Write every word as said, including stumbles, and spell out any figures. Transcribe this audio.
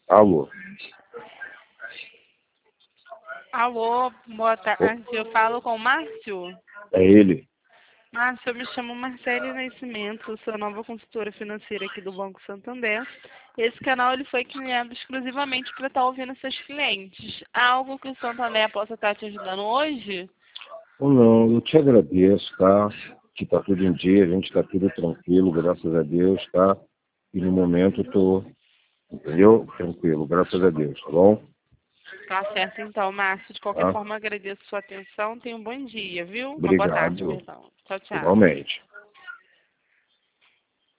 Alô. Alô, boa tarde. Eu falo com o Márcio. É ele. Márcio, eu me chamo Marcele Nascimento, sou nova consultora financeira aqui do Banco Santander. Esse canal ele foi criado exclusivamente para estar ouvindo seus clientes. Há algo que o Santander possa estar te ajudando hoje? Ou não, eu te agradeço, tá? Que tá tudo em dia, a gente tá tudo tranquilo, graças a Deus, tá? E no momento eu tô, entendeu? Tranquilo, graças a Deus, tá bom? Tá certo então, Márcio. De qualquer Tá? forma, agradeço a sua atenção. Tenha um bom dia, viu? Uma boa tarde, Obrigado, perdão. Tchau, tchau. igualmente.